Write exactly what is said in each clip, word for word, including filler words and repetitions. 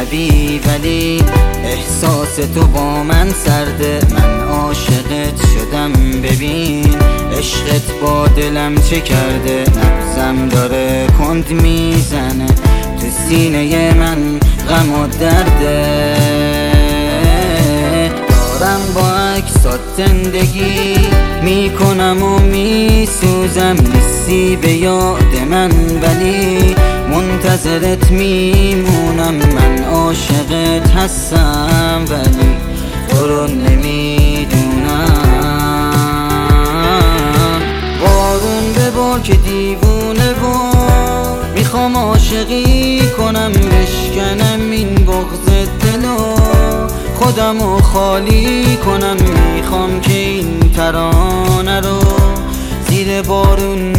حبیب علی. احساس تو با من سرده، من عاشقت شدم ببین. عشقت با دلم چه کرده، نبضم داره کند میزنه. تو سینه من غم و درده، دارم با عکسات زندگی میکنم و میسوزم. نیستی به یاد من ولی منتظرت میمونم. من عاشقت هستم ولی تو رو نمیدونم. بارون ببار که دیوونه بار، میخوام عاشقی کنم بشکنم این بغض دلو. خودمو خالی کنم، میخوام که این ترانه رو زیر بارون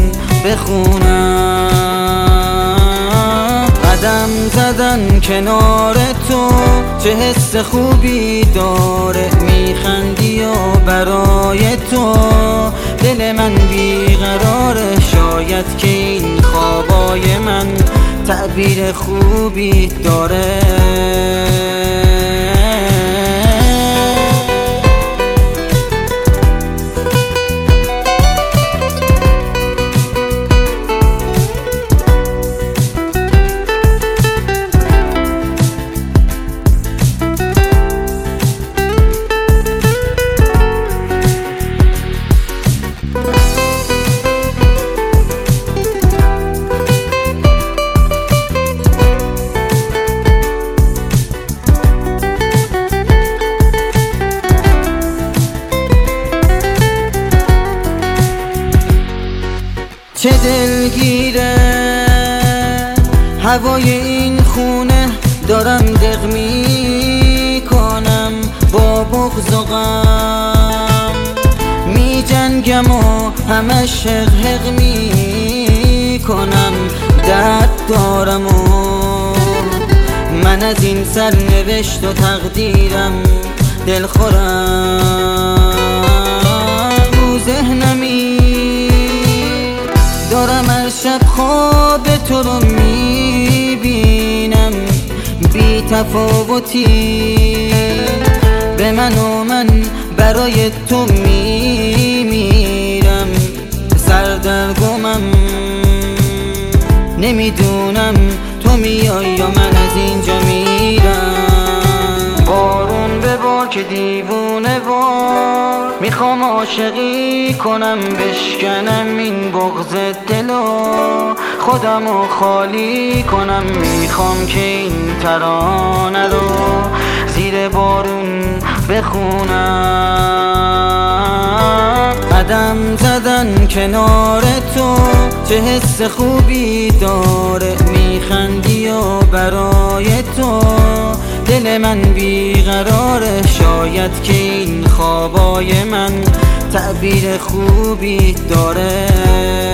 بخونم. قدم زدن کنار تو چه حس خوبی داره، میخندی و برای تو دل من بیقراره. شاید که این خوابای من تعبیر خوبی داره. چه دلگیره هوای این خونه، دارم دق می کنم با بغض و غم. می جنگم و همش حق حق می کنم، درد دارم و من از این سرنوشت و تقدیرم دلخورم. رو ذهنمی دارم هر شب خواب تو رو میبینم، بی تفاوتی به من و من برای تو میمیرم. سردرگمم نمیدونم تو میای یا من از اینجا میرم. بارون ببار که دیوونه وار، میخوام عاشقی کنم بشکنم این بغض دلو. خودمو خالی کنم، میخوام که این ترانه رو زیر بارون بخونم. قدم زدن کنار تو چه حس خوبی داره، میخندی و برای تو دل من بیقراره. شاید که این خوابای من تعبیر خوبی داره.